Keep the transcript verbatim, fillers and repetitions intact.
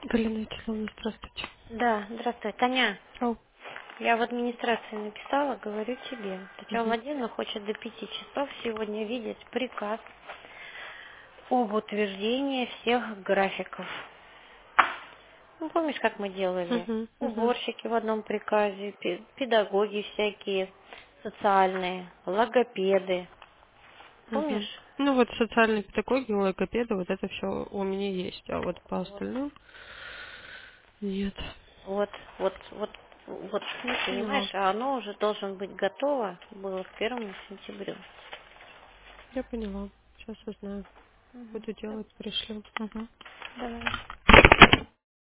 Галина Вячеславовна, здравствуйте. Да, здравствуй, Таня. Ау. Я в администрации написала, говорю тебе. Татьяна Мгм. Владимировна хочет до пяти часов сегодня видеть приказ об утверждении всех графиков. Ну, помнишь, как мы делали? Мгм. Мгм. Уборщики в одном приказе, пе- педагоги всякие, социальные, логопеды. Мгм. Помнишь? Ну вот социальные педагоги, логопеды, вот это все у меня есть, а вот по Вот, остальным нет. вот, вот, вот, вот, Я поняла. понимаешь, а оно уже должно быть готово было к первому сентябрю. Я поняла. Сейчас узнаю. Мгм. Буду делать, пришлю. Мгм. Давай.